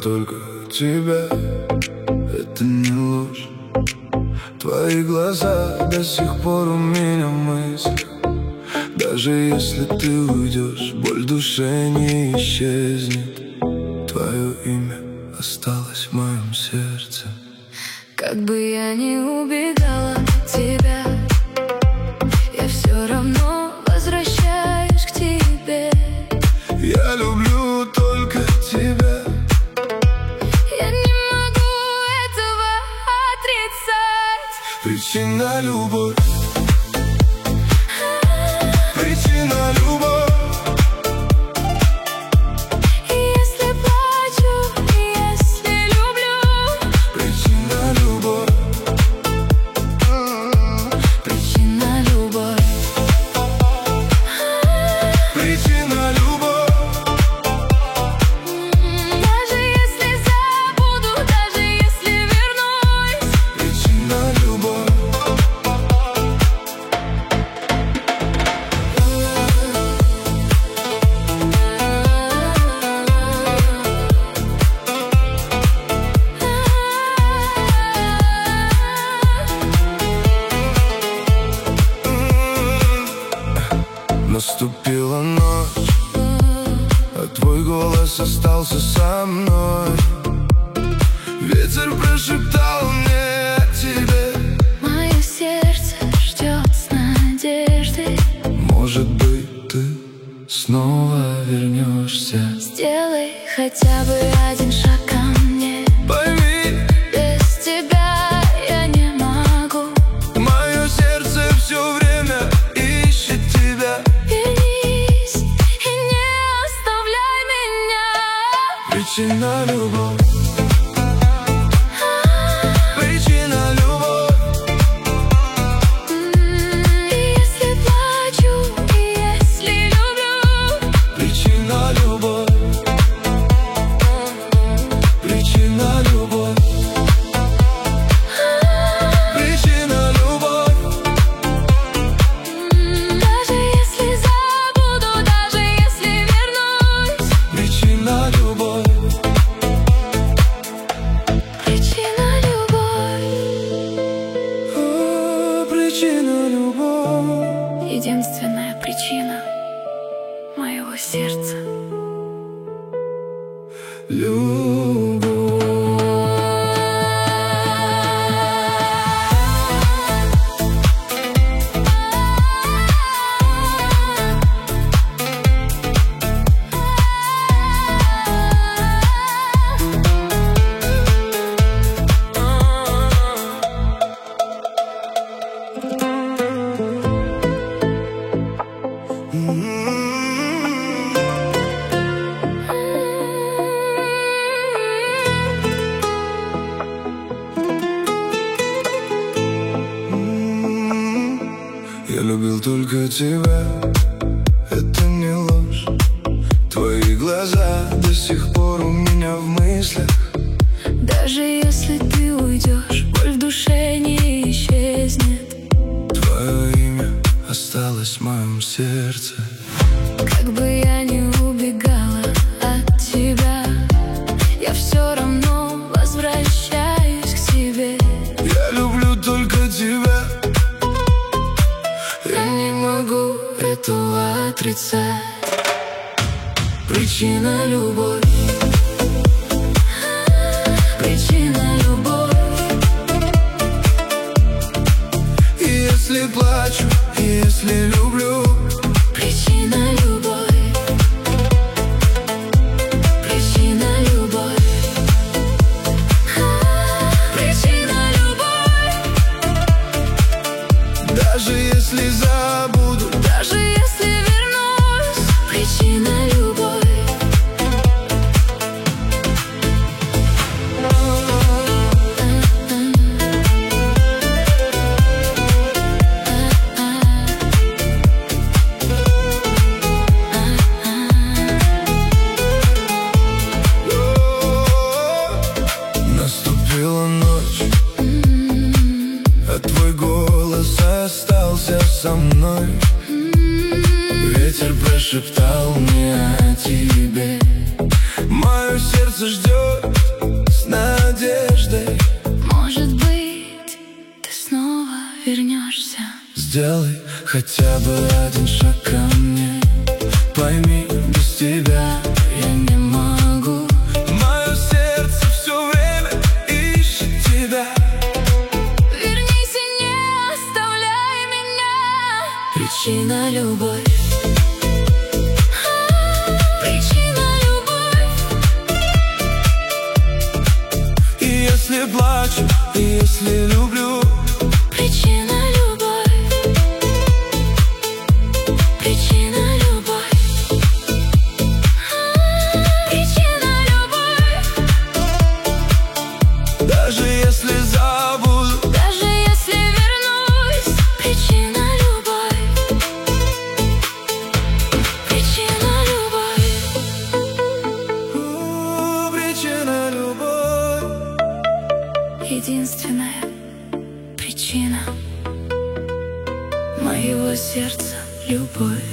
только тебя, это не ложь. Твои глаза до сих пор у меня в мыслях. Даже если ты уйдешь, боль в душе не исчезнет. Твое имя осталось в моем сердце. Как бы я ни убегала от тебя, я все равно возвращаюсь к тебе. Я люблю только тебя. Я не могу этого отрицать. Причина — любовь. Причина — любовь. Если плачу, если люблю. Причина — любовь. Причина — любовь. Причина — любовь. Даже если забуду, даже если вернусь. Причина — любовь. Наступила ночь, а твой голос остался со мной. Ветер прошептал мне о тебе. Мое сердце ждет с надеждой. Может быть, ты снова вернешься. Сделай хотя бы один шаг ко мне. Пойми, Без тебя я не могу. мое сердце все время ищет тебя. Вернись и не оставляй меня. Причина — любовь. Причина — любовь. Если плачу, если люблю. Причина — любовь. Причина — любовь. Причина — любовь. Даже если забуду, даже если вернусь. Причина — любовь. Причина — любовь. О, причина — любовь. Единственная причина моего сердца. Любовь. Я любил только тебя, это не ложь. Твои глаза до сих пор у меня в мыслях. Даже если ты уйдешь, боль в душе не исчезнет. Твое имя осталось в моем сердце. Как бы я ни убегала от тебя, я все равно возвращаюсь к тебе. Я люблю только тебя. Я не могу этого отрицать. Причина — любовь. Причина — любовь. Если плачу, если люблю. Причина — любовь. Причина — любовь. Причина — любовь. Даже если забуду, Даже если вернусь. Причина — любовь. наступила ночь, а твой голос остался со мной. Ветер прошептал мне о тебе. Мое сердце ждет хотя бы один шаг ко мне. Пойми, без тебя я не могу. Мое сердце все время ищет тебя. Вернись и не оставляй меня. Причина — любовь. Причина — любовь. И если плачу, и если люблю, Причина — любовь. Причина — любовь. Причина — любовь. даже если забуду, Даже если вернусь. Причина — любовь. Причина — любовь. причина любовь. Единственная причина моего сердца — любовь.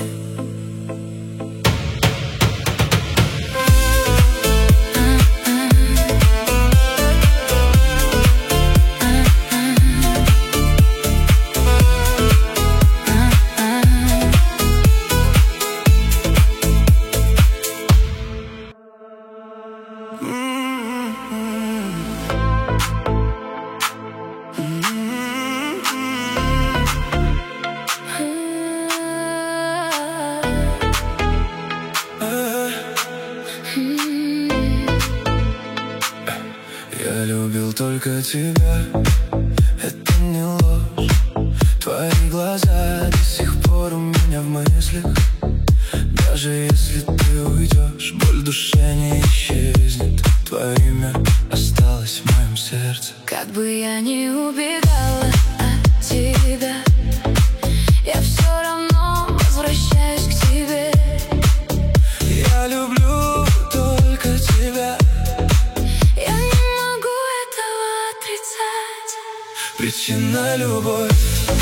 Я любил только тебя, это не ложь. Твои глаза до сих пор у меня в мыслях. Даже если ты уйдешь, боль в душе не исчезнет. Твое имя осталось в моем сердце. Как бы я ни убегала от тебя, я все равно возвращаюсь к тебе. Я люблю только тебя. Я не могу этого отрицать. Причина любовь.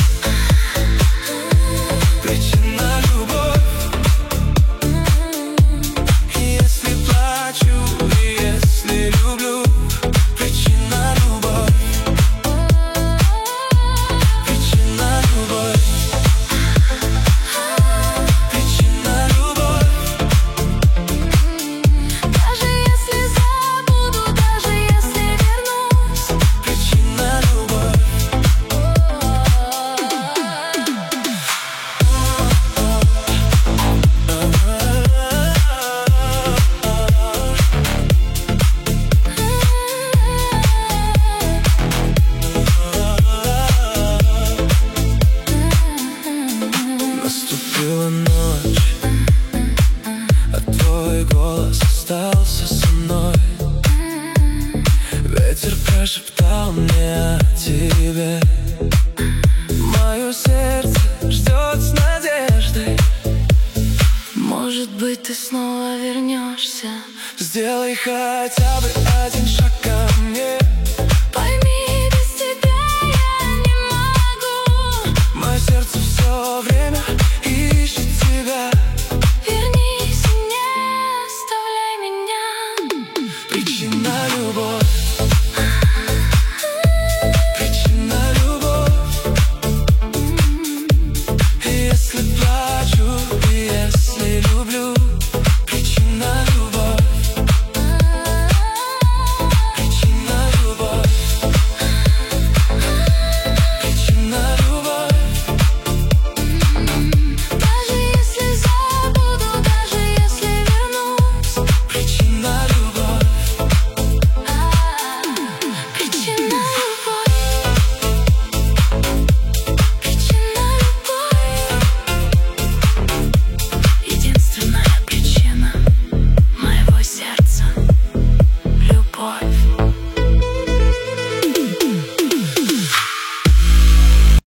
Причина любовь. Если плачу, если люблю, причина любовь. Причина любовь. Причина любовь. Даже если забуду, даже если вернусь. Причина любовь. Наступила ночь, а твой голос остался со мной. Ветер прошептал мне о тебе. Мое сердце ждет с надеждой. Может быть, ты снова вернешься. Сделай хотя бы один шаг ко мне.